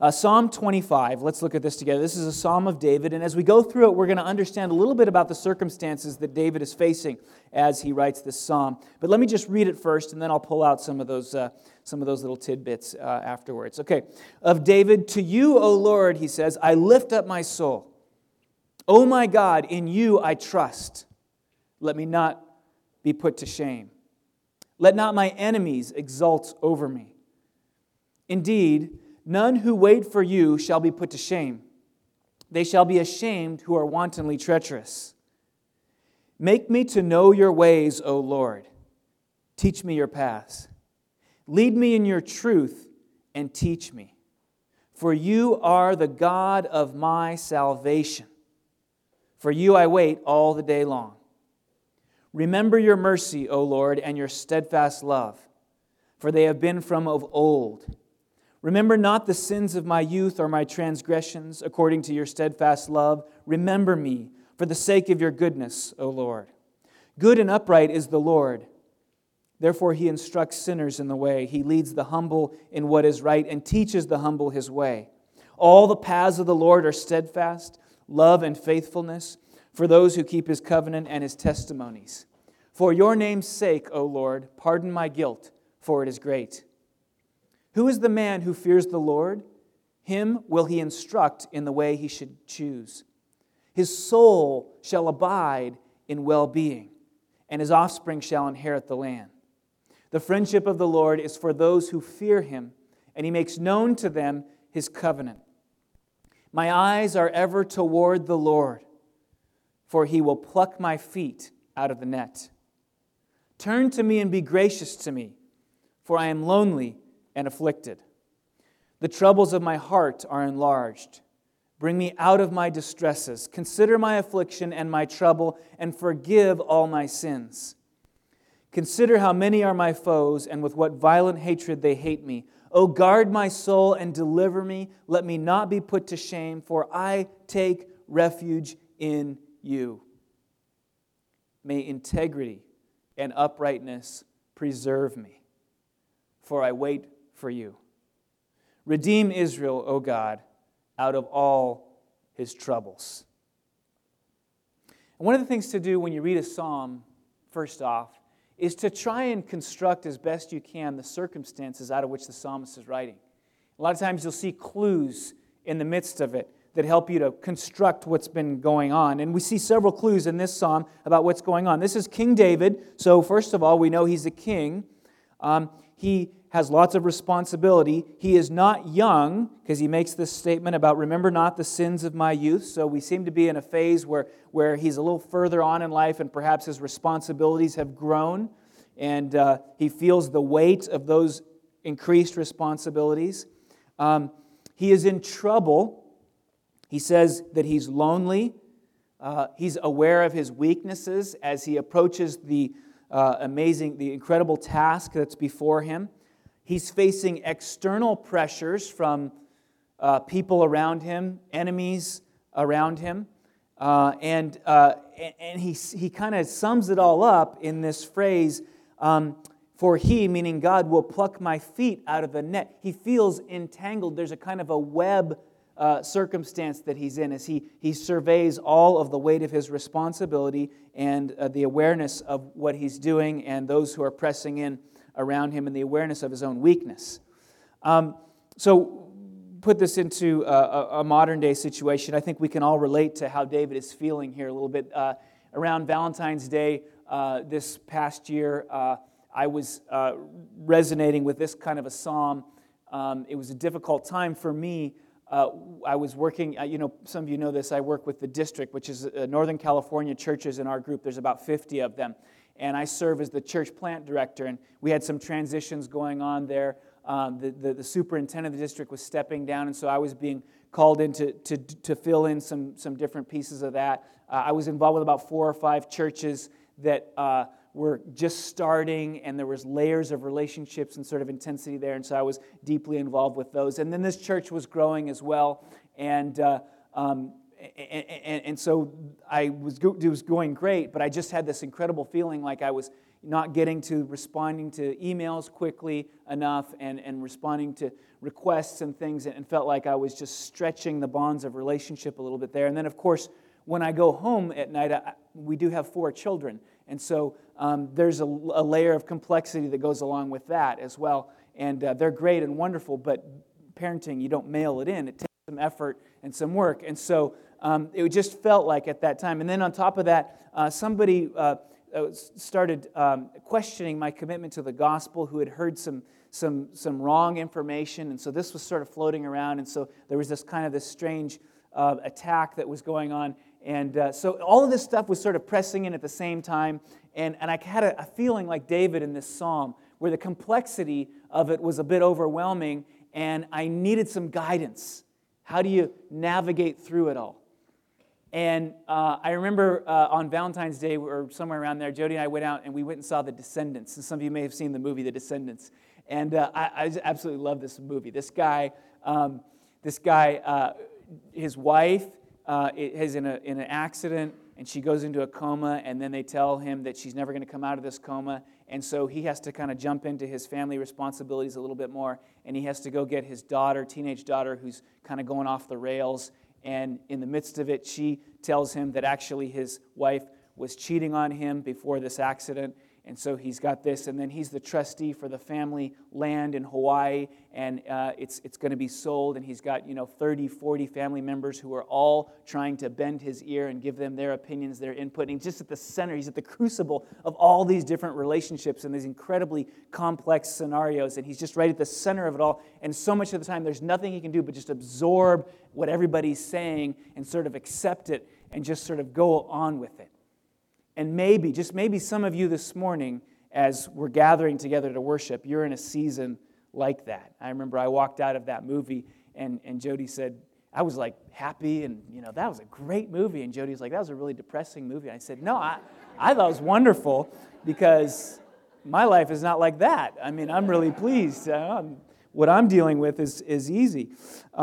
Psalm 25, let's look at this together. This is a psalm of David, and as we go through it, we're going to understand a little bit about the circumstances that David is facing as he writes this psalm. But let me just read it first, and then I'll pull out some of those little tidbits afterwards. Okay, of David, to you, O Lord, he says, I lift up my soul. O my God, in you I trust. Let me not be put to shame. Let not my enemies exult over me. Indeed, none who wait for you shall be put to shame. They shall be ashamed who are wantonly treacherous. Make me to know your ways, O Lord. Teach me your paths. Lead me in your truth and teach me. For you are the God of my salvation. For you I wait all the day long. Remember your mercy, O Lord, and your steadfast love, for they have been from of old. Remember not the sins of my youth or my transgressions, according to your steadfast love. Remember me for the sake of your goodness, O Lord. Good and upright is the Lord. Therefore he instructs sinners in the way. He leads the humble in what is right and teaches the humble his way. All the paths of the Lord are steadfast, love and faithfulness for those who keep his covenant and his testimonies. For your name's sake, O Lord, pardon my guilt, for it is great. Who is the man who fears the Lord? Him will he instruct in the way he should choose. His soul shall abide in well-being, and his offspring shall inherit the land. The friendship of the Lord is for those who fear him, and he makes known to them his covenant. My eyes are ever toward the Lord, for he will pluck my feet out of the net. Turn to me and be gracious to me, for I am lonely and afflicted. The troubles of my heart are enlarged. Bring me out of my distresses. Consider my affliction and my trouble, and forgive all my sins. Consider how many are my foes, and with what violent hatred they hate me. O guard my soul and deliver me. Let me not be put to shame, for I take refuge in you. May integrity and uprightness preserve me, for I wait for you. Redeem Israel, O God, out of all his troubles. And one of the things to do when you read a psalm, first off, is to try and construct as best you can the circumstances out of which the psalmist is writing. A lot of times you'll see clues in the midst of it that help you to construct what's been going on. And we see several clues in this psalm about what's going on. This is King David. So first of all, we know he's a king. He has lots of responsibility. He is not young, because he makes this statement about, remember not the sins of my youth. So we seem to be in a phase where he's a little further on in life, and perhaps his responsibilities have grown, and he feels the weight of those increased responsibilities. He is in trouble. He says that he's lonely. He's aware of his weaknesses as he approaches the incredible task that's before him. He's facing external pressures from people around him, enemies around him, and he kind of sums it all up in this phrase, for he, meaning God, will pluck my feet out of the net. He feels entangled. There's a kind of a web circumstance that he's in as he surveys all of the weight of his responsibility and the awareness of what he's doing and those who are pressing in around him and the awareness of his own weakness. So put this into a modern-day situation. I think we can all relate to how David is feeling here a little bit. Around Valentine's Day this past year, I was resonating with this kind of a psalm. It was a difficult time for me. I was working, some of you know this, I work with the district, which is Northern California churches in our group. There's about 50 of them. And I serve as the church plant director, and we had some transitions going on there. The superintendent of the district was stepping down, and so I was being called in to fill in some different pieces of that. I was involved with about 4 or 5 churches that were just starting, and there was layers of relationships and sort of intensity there, and so I was deeply involved with those. And then this church was growing as well, and so it was going great, but I just had this incredible feeling like I was not getting to responding to emails quickly enough and responding to requests and things, and felt like I was just stretching the bonds of relationship a little bit there. And then, of course, when I go home at night, we do have 4 children. And so there's a layer of complexity that goes along with that as well. And they're great and wonderful, but parenting, you don't mail it in. It takes some effort and some work. And so it just felt like at that time. And then on top of that, somebody started questioning my commitment to the gospel, who had heard some wrong information. And so this was sort of floating around. And so there was this strange attack that was going on. And so all of this stuff was sort of pressing in at the same time. And I had a feeling like David in this psalm, where the complexity of it was a bit overwhelming, and I needed some guidance. How do you navigate through it all? And I remember on Valentine's Day, or somewhere around there, Jody and I went out and we went and saw The Descendants. And some of you may have seen the movie The Descendants. And I just absolutely love this movie. This guy, his wife is in an accident, and she goes into a coma, and then they tell him that she's never going to come out of this coma. And so he has to kind of jump into his family responsibilities a little bit more, and he has to go get his daughter, teenage daughter, who's kind of going off the rails. And in the midst of it, she tells him that actually his wife was cheating on him before this accident. And so he's got this, and then he's the trustee for the family land in Hawaii, and it's going to be sold, and he's got 30, 40 family members who are all trying to bend his ear and give them their opinions, their input. And he's just at the center, he's at the crucible of all these different relationships and these incredibly complex scenarios, and he's just right at the center of it all. And so much of the time, there's nothing he can do but just absorb what everybody's saying and sort of accept it and just sort of go on with it. And maybe, just maybe some of you this morning, as we're gathering together to worship, you're in a season like that. I remember I walked out of that movie, and Jody said, I was like happy, and that was a great movie. And Jody's like, that was a really depressing movie. And I said, no, I thought it was wonderful, because my life is not like that. I mean, I'm really pleased. What I'm dealing with is easy.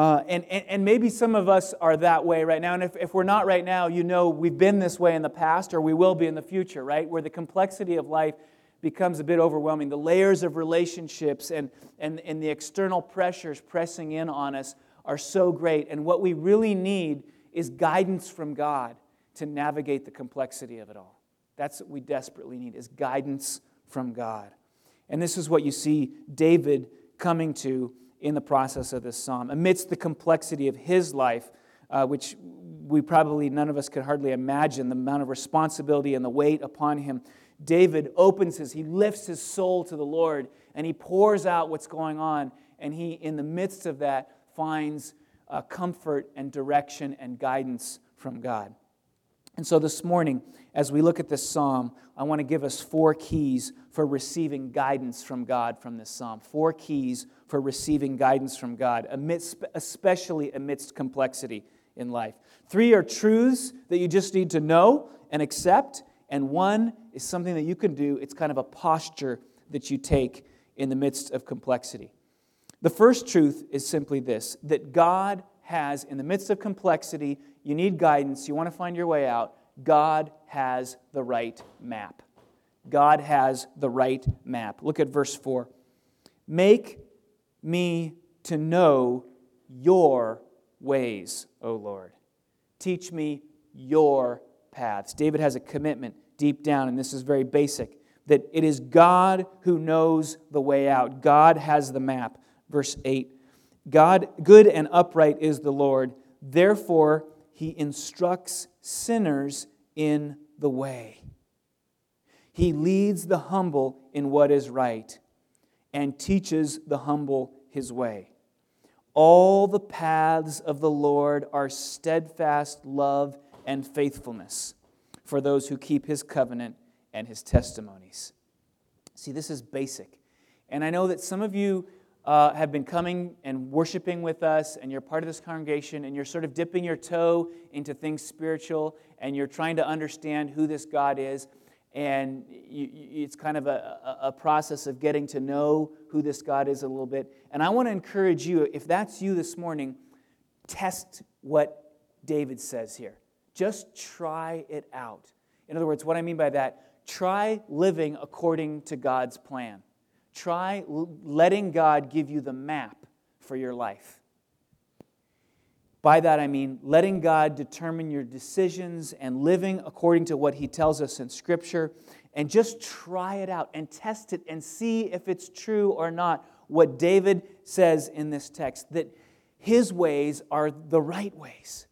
And maybe some of us are that way right now. And if we're not right now, we've been this way in the past, or we will be in the future, right? Where the complexity of life becomes a bit overwhelming. The layers of relationships and the external pressures pressing in on us are so great. And what we really need is guidance from God to navigate the complexity of it all. That's what we desperately need, is guidance from God. And this is what you see David coming to in the process of this psalm. Amidst the complexity of his life, which we probably, none of us could hardly imagine, the amount of responsibility and the weight upon him, David he lifts his soul to the Lord, and he pours out what's going on, and he, in the midst of that, finds comfort and direction and guidance from God. And so this morning, as we look at this psalm, I want to give us 4 keys for receiving guidance from God from this psalm. 4 keys for receiving guidance from God, especially amidst complexity in life. 3 are truths that you just need to know and accept, and 1 is something that you can do. It's kind of a posture that you take in the midst of complexity. The first truth is simply this, that God has, in the midst of complexity, you need guidance, you want to find your way out, God has the right map. God has the right map. Look at verse 4. Make me to know your ways, O Lord. Teach me your paths. David has a commitment deep down, and this is very basic, that it is God who knows the way out. God has the map. Verse 8. God, good and upright is the Lord. Therefore, He instructs sinners in the way. He leads the humble in what is right and teaches the humble His way. All the paths of the Lord are steadfast love and faithfulness for those who keep His covenant and His testimonies. See, this is basic. And I know that some of you have been coming and worshiping with us, and you're part of this congregation, and you're sort of dipping your toe into things spiritual, and you're trying to understand who this God is, and it's kind of a process of getting to know who this God is a little bit. And I want to encourage you, if that's you this morning, test what David says here. Just try it out. In other words, what I mean by that, try living according to God's plan. Try letting God give you the map for your life. By that I mean letting God determine your decisions and living according to what He tells us in Scripture, and just try it out and test it and see if it's true or not. What David says in this text, that his ways are the right ways.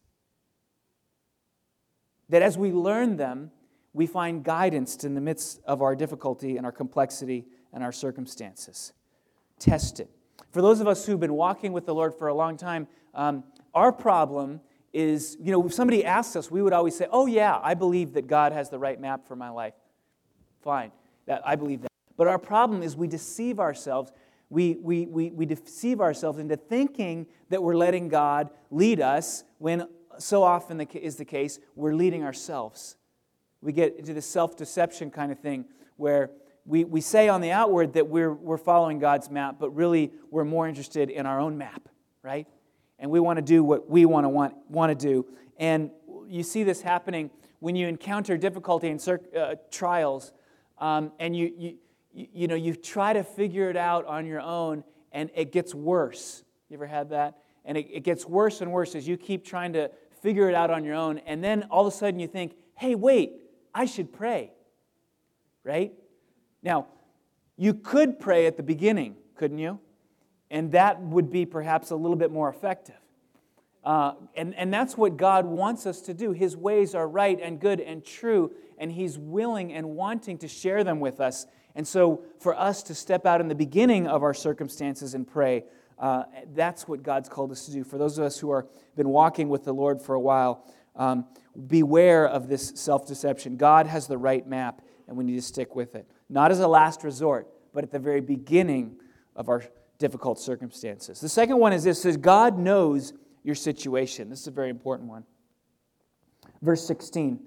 That as we learn them, we find guidance in the midst of our difficulty and our complexity and our circumstances. Test it. For those of us who've been walking with the Lord for a long time, our problem is, if somebody asks us, we would always say, oh yeah, I believe that God has the right map for my life. Fine, I believe that. But our problem is we deceive ourselves. We deceive ourselves into thinking that we're letting God lead us when so often is the case, we're leading ourselves. We get into this self-deception kind of thing where we say on the outward that we're following God's map, but really we're more interested in our own map, right? And we want to do what we want to do. And you see this happening when you encounter difficulty and trials, and you try to figure it out on your own, and it gets worse. You ever had that? And it gets worse and worse as you keep trying to figure it out on your own, and then all of a sudden you think, hey, wait, I should pray, right? Now, you could pray at the beginning, couldn't you? And that would be perhaps a little bit more effective. And that's what God wants us to do. His ways are right and good and true, and He's willing and wanting to share them with us. And so for us to step out in the beginning of our circumstances and pray, that's what God's called us to do. For those of us who have been walking with the Lord for a while, beware of this self-deception. God has the right map, and we need to stick with it. Not as a last resort, but at the very beginning of our difficult circumstances. The second one is this, says God knows your situation. This is a very important one. Verse 16.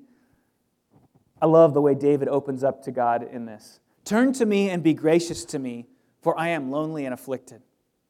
I love the way David opens up to God in this. Turn to me and be gracious to me, for I am lonely and afflicted.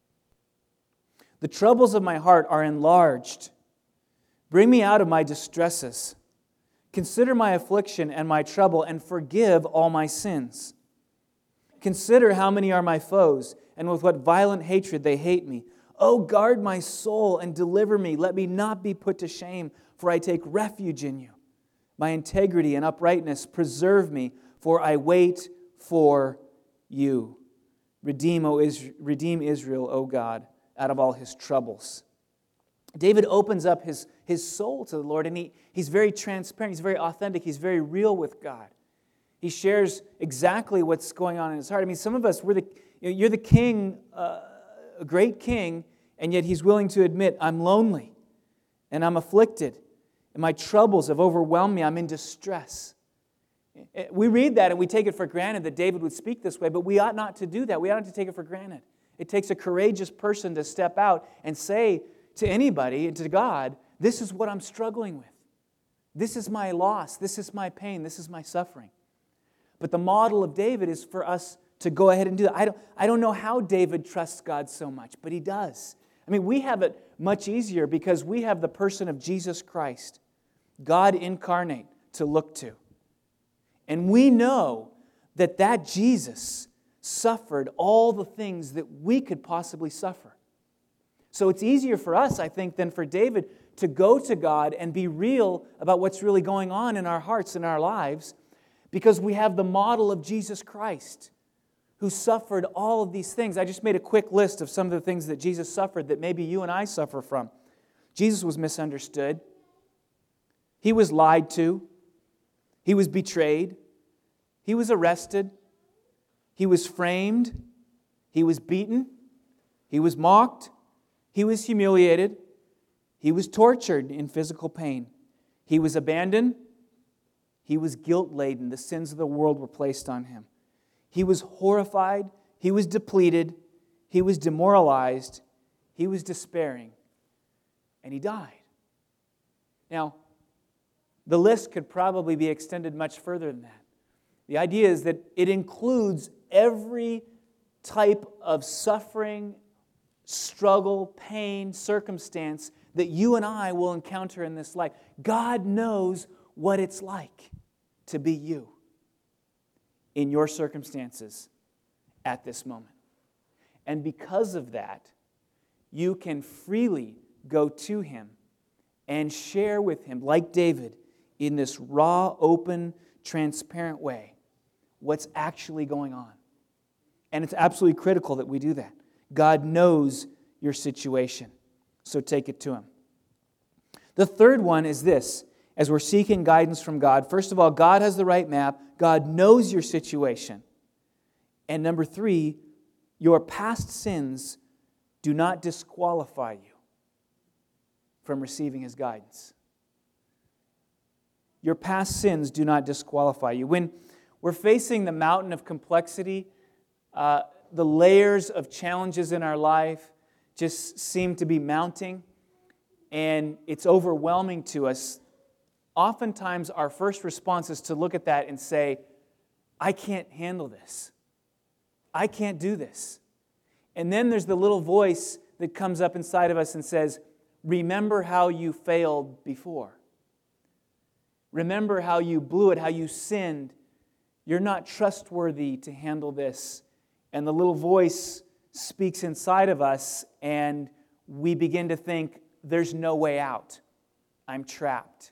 The troubles of my heart are enlarged. Bring me out of my distresses. Consider my affliction and my trouble, and forgive all my sins. Consider how many are my foes, and with what violent hatred they hate me. Oh, guard my soul and deliver me. Let me not be put to shame, for I take refuge in you. My integrity and uprightness preserve me, for I wait for you. Redeem Israel, O God, out of all his troubles. David opens up his soul to the Lord, and he's very transparent, he's very authentic, he's very real with God. He shares exactly what's going on in his heart. I mean, some of us, you're the king, a great king, and yet he's willing to admit, I'm lonely, and I'm afflicted, and my troubles have overwhelmed me, I'm in distress. We read that and we take it for granted that David would speak this way, but we ought not to do that. We ought not to take it for granted. It takes a courageous person to step out and say to anybody and to God, this is what I'm struggling with. This is my loss. This is my pain. This is my suffering. But the model of David is for us to go ahead and do that. I don't know how David trusts God so much, but he does. I mean, we have it much easier because we have the person of Jesus Christ, God incarnate, to look to. And we know that Jesus suffered all the things that we could possibly suffer. So it's easier for us, I think, than for David to go to God and be real about what's really going on in our hearts and our lives, because we have the model of Jesus Christ, who suffered all of these things. I just made a quick list of some of the things that Jesus suffered that maybe you and I suffer from. Jesus was misunderstood. He was lied to. He was betrayed. He was arrested. He was framed. He was beaten. He was mocked. He was humiliated. He was tortured in physical pain. He was abandoned. He was guilt-laden. The sins of the world were placed on him. He was horrified. He was depleted. He was demoralized. He was despairing. And he died. Now, the list could probably be extended much further than that. The idea is that it includes every type of suffering, struggle, pain, circumstance that you and I will encounter in this life. God knows what it's like to be you. in your circumstances at this moment. And because of that, you can freely go to Him and share with Him, like David, in this raw, open, transparent way, what's actually going on. And it's absolutely critical that we do that. God knows your situation, so take it to Him. The third one is this, as we're seeking guidance from God. First of all, God has the right map. God knows your situation. And number three, your past sins do not disqualify you from receiving His guidance. Your past sins do not disqualify you. When we're facing the mountain of complexity, the layers of challenges in our life just seem to be mounting, and it's overwhelming to us. Oftentimes, our first response is to look at that and say, I can't handle this. I can't do this. And then there's the little voice that comes up inside of us and says, remember how you failed before. Remember how you blew it, how you sinned. You're not trustworthy to handle this. And the little voice speaks inside of us, and we begin to think, there's no way out. I'm trapped.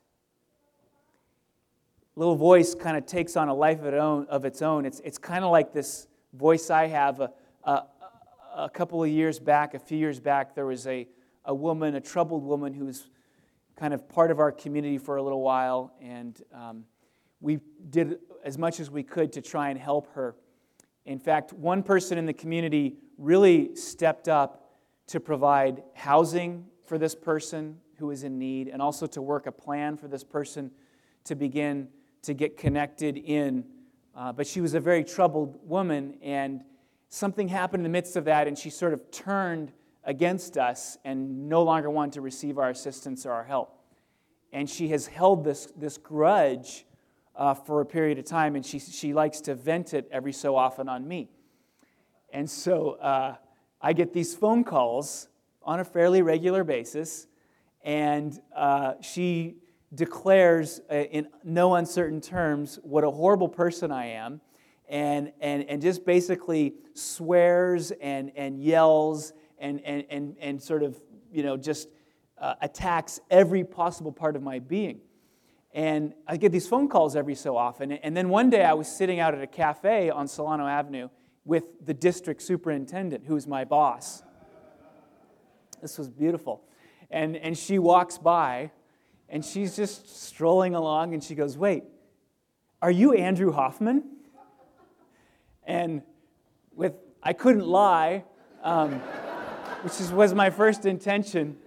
Little voice kind of takes on a life of its own. It's kind of like this voice I have. A couple of years back, a few years back, there was a woman, a troubled woman, who was kind of part of our community for a little while, and we did as much as we could to try and help her. In fact, one person in the community really stepped up to provide housing for this person who was in need, and also to work a plan for this person to begin to get connected in. But she was a very troubled woman, and something happened in the midst of that, and she sort of turned against us and no longer wanted to receive our assistance or our help. And she has held this grudge for a period of time, and she likes to vent it every so often on me. And so I get these phone calls on a fairly regular basis, and she declares in no uncertain terms what a horrible person I am, and just basically swears and yells and sort of, just attacks every possible part of my being. And I get these phone calls every so often. And then one day I was sitting out at a cafe on Solano Avenue with the district superintendent, who is my boss. This was beautiful. And she walks by, and she's just strolling along, and she goes, "Wait, are you Andrew Hoffman?" And I couldn't lie, which was my first intention.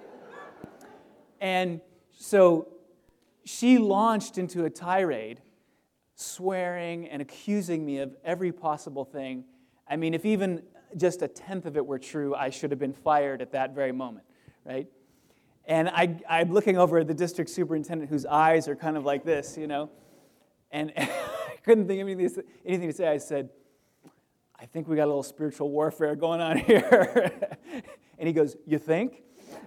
And so she launched into a tirade, swearing and accusing me of every possible thing. I mean, if even just a tenth of it were true, I should have been fired at that very moment, right? And I'm looking over at the district superintendent, whose eyes are kind of like this, and I couldn't think of anything to say. I said, "I think we got a little spiritual warfare going on here." And he goes, "You think?"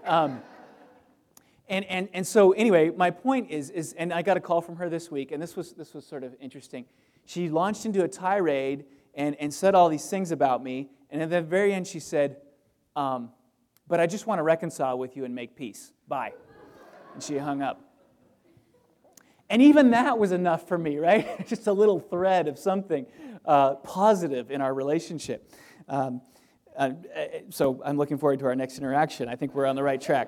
And so anyway, my point is, and I got a call from her this week, and this was sort of interesting. She launched into a tirade and said all these things about me, and at the very end she said, "But I just want to reconcile with you and make peace. Bye." And she hung up. And even that was enough for me, right? Just a little thread of something positive in our relationship. So I'm looking forward to our next interaction. I think we're on the right track.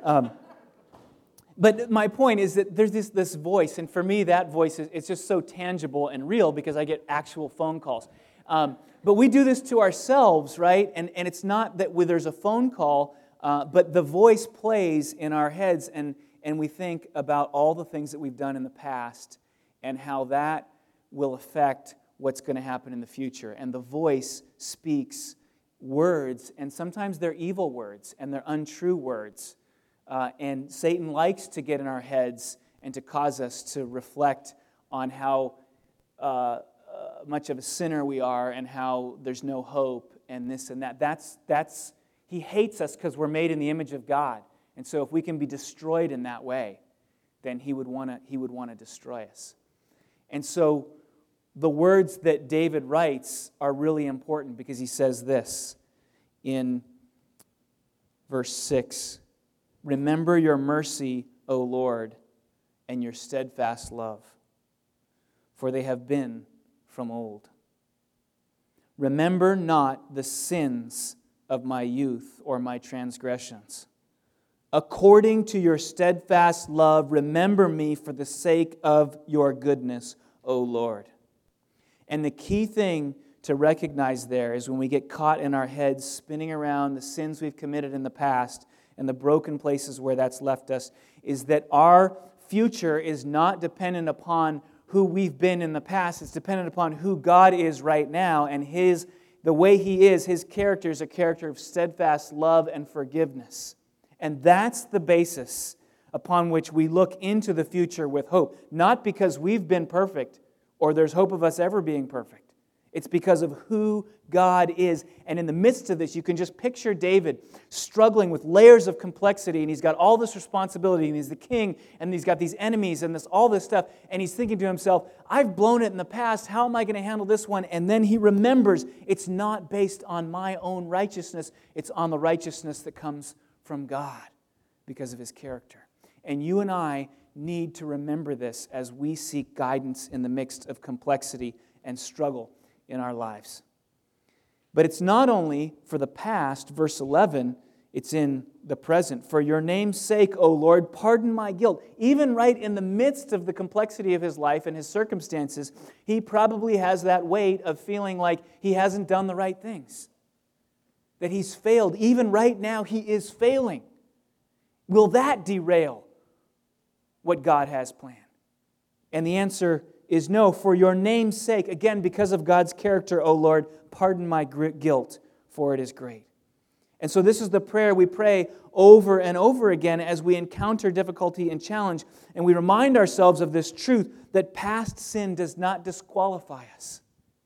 But my point is that there's this voice, and for me that voice it's just so tangible and real because I get actual phone calls. But we do this to ourselves, right? And it's not that there's a phone call, but the voice plays in our heads, and we think about all the things that we've done in the past and how that will affect what's going to happen in the future. And the voice speaks words, and sometimes they're evil words, and they're untrue words. And Satan likes to get in our heads and to cause us to reflect on how much of a sinner we are and how there's no hope and this and that. That's he hates us because we're made in the image of God. And so if we can be destroyed in that way, then he would want to destroy us. And so the words that David writes are really important because he says this in verse 6. Remember your mercy, O Lord, and your steadfast love, for they have been from old. Remember not the sins of my youth or my transgressions. According to your steadfast love, remember me for the sake of your goodness, O Lord. And the key thing to recognize there is when we get caught in our heads spinning around the sins we've committed in the past and the broken places where that's left us, is that our future is not dependent upon who we've been in the past. It's dependent upon who God is right now, and the way He is, His character is a character of steadfast love and forgiveness. And that's the basis upon which we look into the future with hope. Not because we've been perfect or there's hope of us ever being perfect. It's because of who God is. And in the midst of this, you can just picture David struggling with layers of complexity, and he's got all this responsibility, and he's the king, and he's got these enemies and all this stuff, and he's thinking to himself, I've blown it in the past, how am I going to handle this one? And then he remembers it's not based on my own righteousness, it's on the righteousness that comes from God because of His character. And you and I need to remember this as we seek guidance in the midst of complexity and struggle in our lives. But it's not only for the past, verse 11, it's in the present. For your name's sake, O Lord, pardon my guilt. Even right in the midst of the complexity of his life and his circumstances, he probably has that weight of feeling like he hasn't done the right things, that he's failed. Even right now, he is failing. Will that derail what God has planned? And the answer is no. For your name's sake, again, because of God's character, O Lord, pardon my guilt, for it is great. And so this is the prayer we pray over and over again as we encounter difficulty and challenge, and we remind ourselves of this truth that past sin does not disqualify us.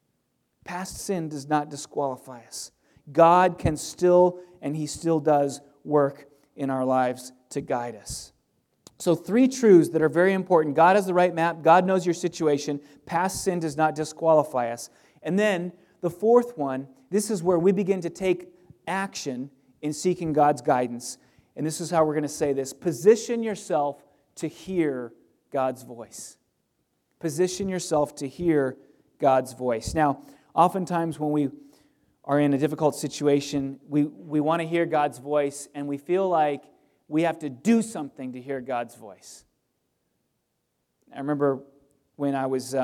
Past sin does not disqualify us. God can still, and He still does, work in our lives to guide us. So 3 truths that are very important. God has the right map. God knows your situation. Past sin does not disqualify us. And then the 4th one, this is where we begin to take action in seeking God's guidance. And this is how we're going to say this. Position yourself to hear God's voice. Position yourself to hear God's voice. Now, oftentimes when we are in a difficult situation, we want to hear God's voice, and we feel like we have to do something to hear God's voice. I remember when I was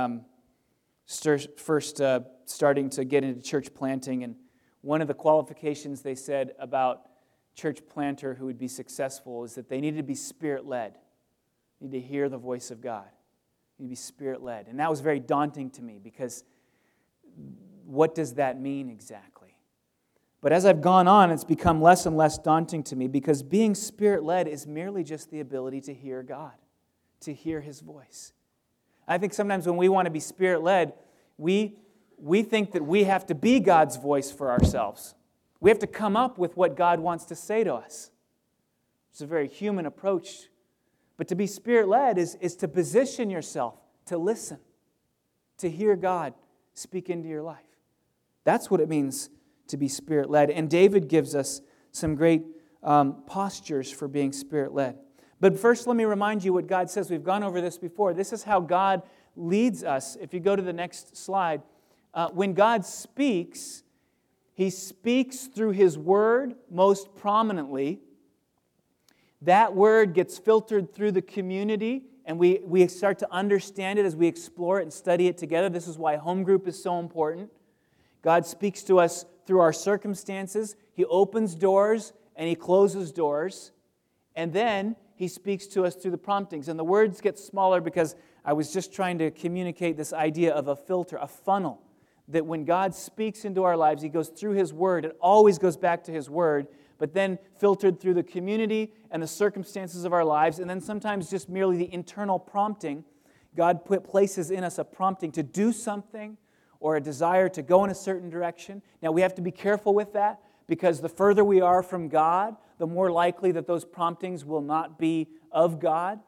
first starting to get into church planting, and one of the qualifications they said about church planter who would be successful is that they needed to be Spirit-led. They need to hear the voice of God. They need to be Spirit-led. And that was very daunting to me because what does that mean exactly? But as I've gone on, it's become less and less daunting to me because being Spirit-led is merely just the ability to hear God, to hear His voice. I think sometimes when we want to be Spirit-led, we think that we have to be God's voice for ourselves. We have to come up with what God wants to say to us. It's a very human approach. But to be Spirit-led is to position yourself, to listen, to hear God speak into your life. That's what it means to be Spirit-led. And David gives us some great postures for being Spirit-led. But first, let me remind you what God says. We've gone over this before. This is how God leads us. If you go to the next slide, when God speaks, He speaks through His Word most prominently. That Word gets filtered through the community, and we start to understand it as we explore it and study it together. This is why home group is so important. God speaks to us through our circumstances. He opens doors and He closes doors. And then He speaks to us through the promptings. And the words get smaller because I was just trying to communicate this idea of a filter, a funnel. That when God speaks into our lives, He goes through His Word. It always goes back to His Word, but then filtered through the community and the circumstances of our lives, and then sometimes just merely the internal prompting. God places in us a prompting to do something or a desire to go in a certain direction. Now, we have to be careful with that because the further we are from God, the more likely that those promptings will not be of God.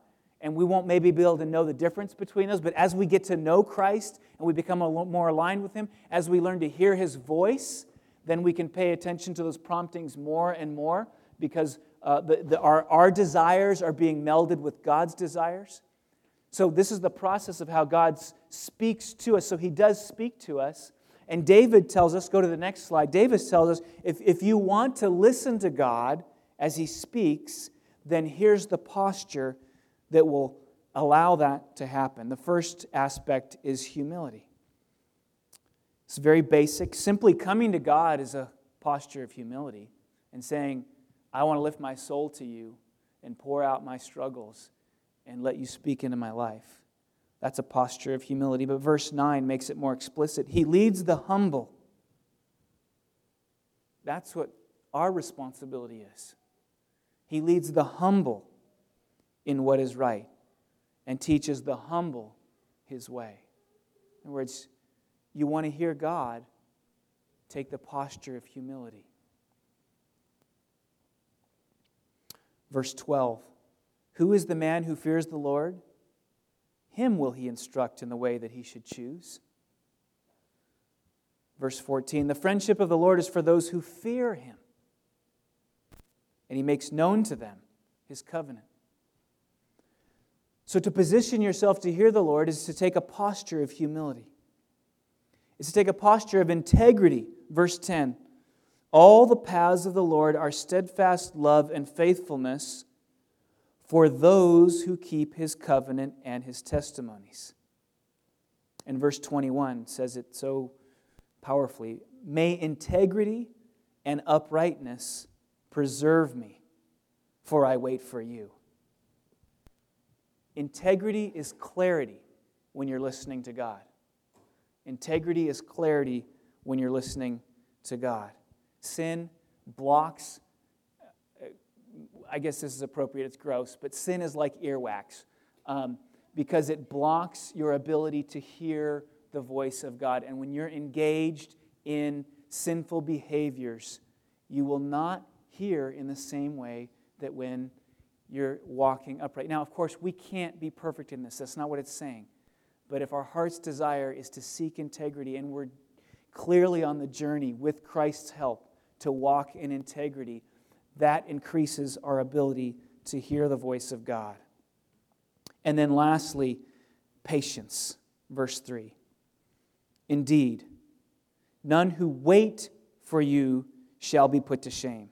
and we won't maybe be able to know the difference between those. But as we get to know Christ and we become a lot more aligned with Him, as we learn to hear His voice, then we can pay attention to those promptings more and more, because our desires are being melded with God's desires. So this is the process of how God speaks to us. So He does speak to us. And David tells us, go to the next slide, David tells us, if you want to listen to God as He speaks, then here's the posture that will allow that to happen. The first aspect is humility. It's very basic. Simply coming to God is a posture of humility and saying, I want to lift my soul to You and pour out my struggles and let You speak into my life. That's a posture of humility. But verse 9 makes it more explicit. He leads the humble. That's what our responsibility is. He leads the humble in what is right and teaches the humble His way. In other words, you want to hear God, take the posture of humility. Verse 12. Who is the man who fears the Lord? Him will He instruct in the way that he should choose. Verse 14. The friendship of the Lord is for those who fear Him, and He makes known to them His covenant. So to position yourself to hear the Lord is to take a posture of humility. It's to take a posture of integrity. Verse 10. All the paths of the Lord are steadfast love and faithfulness for those who keep His covenant and His testimonies. And verse 21 says it so powerfully. May integrity and uprightness preserve me, for I wait for You. Integrity is clarity when you're listening to God. Integrity is clarity when you're listening to God. Sin blocks, I guess this is appropriate, it's gross, but sin is like earwax because it blocks your ability to hear the voice of God. And when you're engaged in sinful behaviors, you will not hear in the same way that when you're walking upright. Now, of course, we can't be perfect in this. That's not what it's saying. But if our heart's desire is to seek integrity, and we're clearly on the journey with Christ's help to walk in integrity, that increases our ability to hear the voice of God. And then lastly, patience. Verse 3. Indeed, none who wait for You shall be put to shame.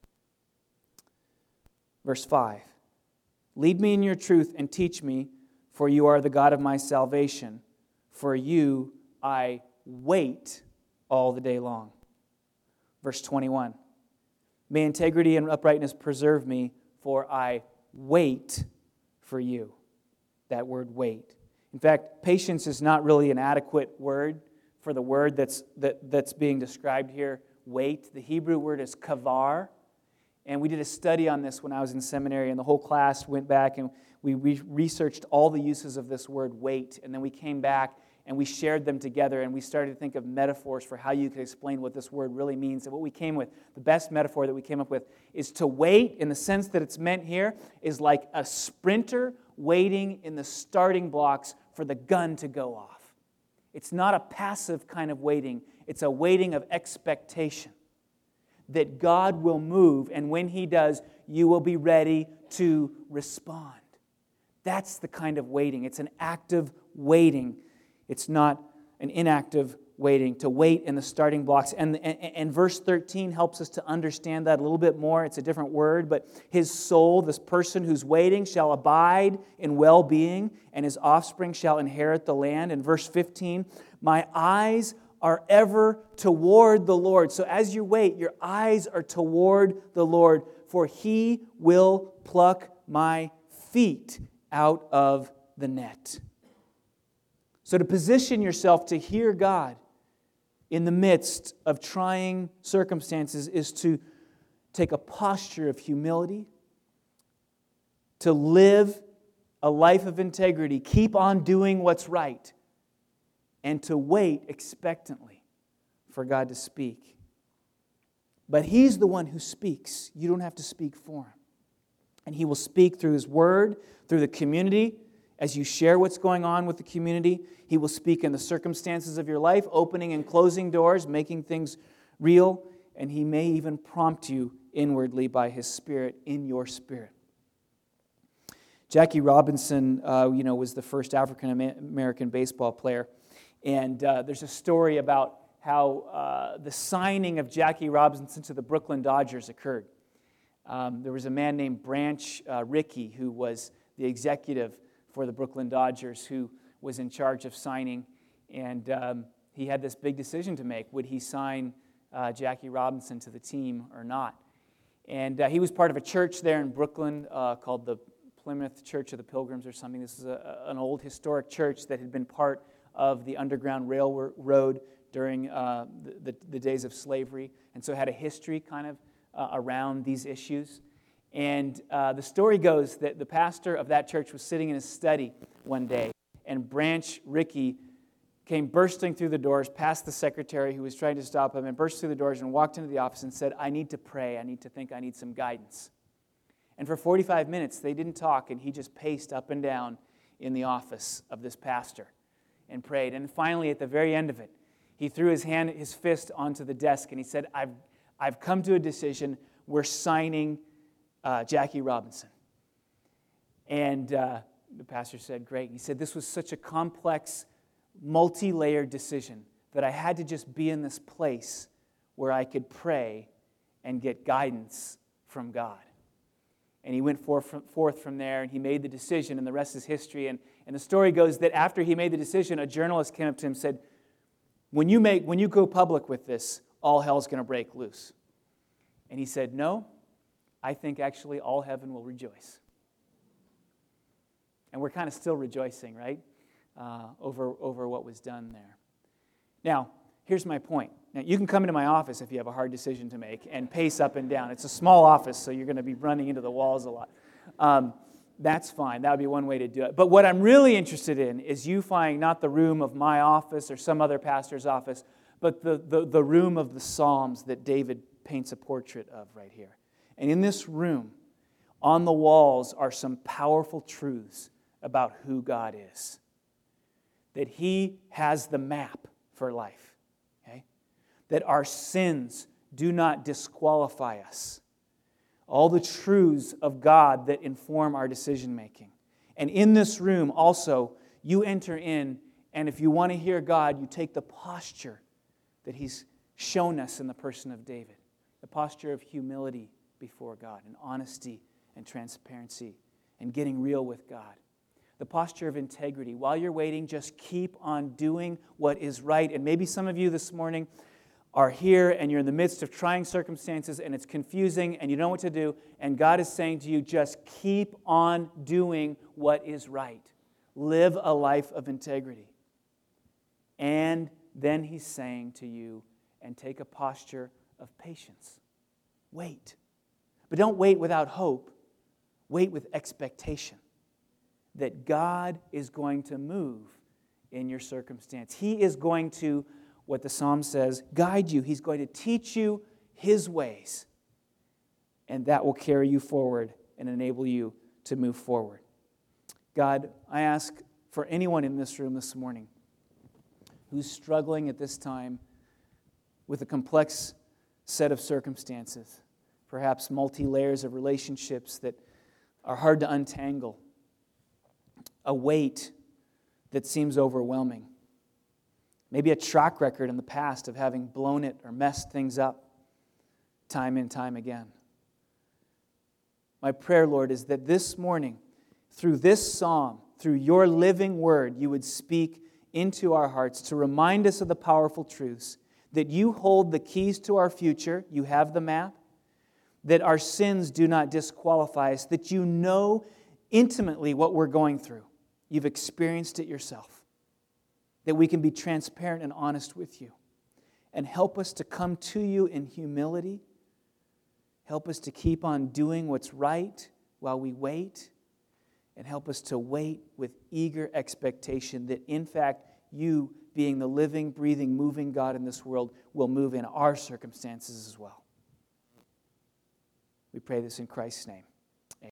Verse 5. Lead me in Your truth and teach me, for You are the God of my salvation. For You I wait all the day long. Verse 21. May integrity and uprightness preserve me, for I wait for You. That word wait. In fact, patience is not really an adequate word for the word that's being described here, wait. The Hebrew word is kavar. And we did a study on this when I was in seminary, and the whole class went back and we researched all the uses of this word wait. And then we came back and we shared them together, and we started to think of metaphors for how you could explain what this word really means. And what we came with, the best metaphor that we came up with, is to wait in the sense that it's meant here is like a sprinter waiting in the starting blocks for the gun to go off. It's not a passive kind of waiting. It's a waiting of expectation that God will move, and when He does, you will be ready to respond. That's the kind of waiting. It's an active waiting. It's not an inactive waiting, to wait in the starting blocks. And verse 13 helps us to understand that a little bit more. It's a different word, but his soul, this person who's waiting, shall abide in well-being, and his offspring shall inherit the land. And verse 15, my eyes are ever toward the Lord. So as you wait, your eyes are toward the Lord, for He will pluck my feet out of the net. So to position yourself to hear God in the midst of trying circumstances is to take a posture of humility, to live a life of integrity, keep on doing what's right, and to wait expectantly for God to speak. But He's the one who speaks. You don't have to speak for Him. And He will speak through His Word, through the community, as you share what's going on with the community. He will speak in the circumstances of your life, opening and closing doors, making things real. And He may even prompt you inwardly by His Spirit in your spirit. Jackie Robinson, was the first African-American baseball player. And there's a story about how the signing of Jackie Robinson to the Brooklyn Dodgers occurred. There was a man named Branch Rickey who was the executive for the Brooklyn Dodgers who was in charge of signing. And he had this big decision to make. Would he sign Jackie Robinson to the team or not? And he was part of a church there in Brooklyn called the Plymouth Church of the Pilgrims or something. This is an old historic church that had been part of the Underground Railroad during the days of slavery, and so had a history kind of around these issues. And the story goes that the pastor of that church was sitting in his study one day, and Branch Rickey came bursting through the doors, past the secretary who was trying to stop him, and burst through the doors and walked into the office and said, "I need to pray. I need to think. I need some guidance." And for 45 minutes, they didn't talk, and he just paced up and down in the office of this pastor and prayed. And finally, at the very end of it, he threw his fist onto the desk, and he said, I've come to a decision. We're signing Jackie Robinson. And the pastor said, great. He said, this was such a complex, multi-layered decision that I had to just be in this place where I could pray and get guidance from God. And he went forth from there, and he made the decision, and the rest is history. And the story goes that after he made the decision, a journalist came up to him and said, when you go public with this, all hell's going to break loose. And he said, no, I think actually all heaven will rejoice. And we're kind of still rejoicing, right, over what was done there. Now, here's my point. Now, you can come into my office if you have a hard decision to make and pace up and down. It's a small office, so you're going to be running into the walls a lot. That's fine. That would be one way to do it. But what I'm really interested in is you find not the room of my office or some other pastor's office, but the room of the Psalms that David paints a portrait of right here. And in this room, on the walls, are some powerful truths about who God is. That He has the map for life. That our sins do not disqualify us. All the truths of God that inform our decision-making. And in this room also, you enter in, and if you want to hear God, you take the posture that He's shown us in the person of David. The posture of humility before God, and honesty and transparency, and getting real with God. The posture of integrity. While you're waiting, just keep on doing what is right. And maybe some of you this morning are here and you're in the midst of trying circumstances and it's confusing and you don't know what to do, and God is saying to you, just keep on doing what is right. Live a life of integrity. And then He's saying to you, and take a posture of patience. Wait. But don't wait without hope. Wait with expectation that God is going to move in your circumstance. He is going to, what the Psalm says, guide you. He's going to teach you His ways. And that will carry you forward and enable you to move forward. God, I ask for anyone in this room this morning who's struggling at this time with a complex set of circumstances, perhaps multi-layers of relationships that are hard to untangle, a weight that seems overwhelming, maybe a track record in the past of having blown it or messed things up time and time again. My prayer, Lord, is that this morning, through this psalm, through your living word, you would speak into our hearts to remind us of the powerful truths, that you hold the keys to our future, you have the map, that our sins do not disqualify us, that you know intimately what we're going through. You've experienced it yourself. That we can be transparent and honest with you. And help us to come to you in humility. Help us to keep on doing what's right while we wait. And help us to wait with eager expectation that, in fact, you, being the living, breathing, moving God in this world, will move in our circumstances as well. We pray this in Christ's name.